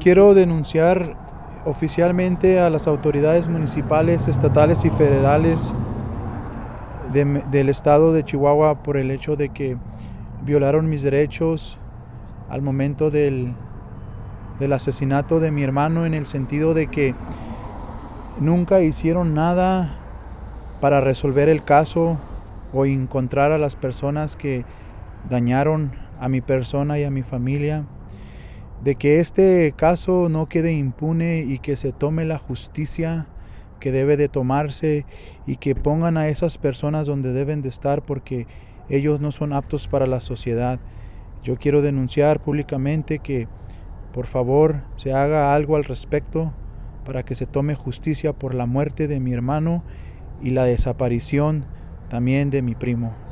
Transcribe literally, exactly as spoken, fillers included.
quiero denunciar oficialmente a las autoridades municipales, estatales y federales de, del estado de Chihuahua por el hecho de que violaron mis derechos al momento del, del asesinato de mi hermano, en el sentido de que nunca hicieron nada para resolver el caso o encontrar a las personas que dañaron a mi persona y a mi familia, de que este caso no quede impune y que se tome la justicia que debe de tomarse y que pongan a esas personas donde deben de estar, porque ellos no son aptos para la sociedad. Yo quiero denunciar públicamente que por favor se haga algo al respecto para que se tome justicia por la muerte de mi hermano y la desaparición también de mi primo.